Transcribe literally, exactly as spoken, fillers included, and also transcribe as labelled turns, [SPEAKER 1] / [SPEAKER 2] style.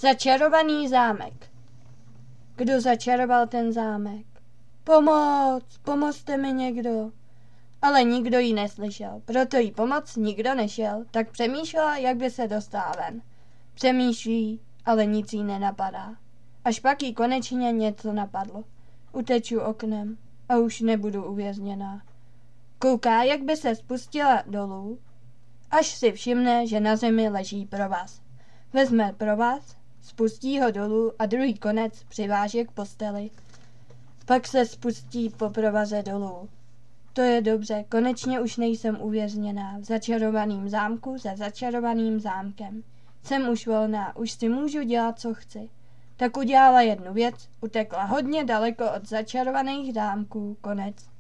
[SPEAKER 1] Začarovaný zámek. Kdo začaroval ten zámek? Pomoc, pomozte mi někdo. Ale nikdo ji neslyšel, proto jí pomoc nikdo nešel, tak přemýšlela, jak by se dostala ven. Přemýšlí, ale nic jí nenapadá. Až pak jí konečně něco napadlo. Uteču oknem a už nebudu uvězněná. Kouká, jak by se spustila dolů, až si všimne, že na zemi leží provaz. Vezme provaz, spustí ho dolů a druhý konec přiváže k posteli. Pak se spustí po provaze dolů. To je dobře, konečně už nejsem uvězněná v začarovaném zámku za začarovaným zámkem. Jsem už volná, už si můžu dělat, co chci. Tak udělala jednu věc, utekla hodně daleko od začarovaných zámků, konec.